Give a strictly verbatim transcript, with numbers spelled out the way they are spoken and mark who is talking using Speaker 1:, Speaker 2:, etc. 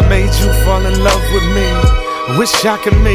Speaker 1: I made you fall in love with me. Wish I could make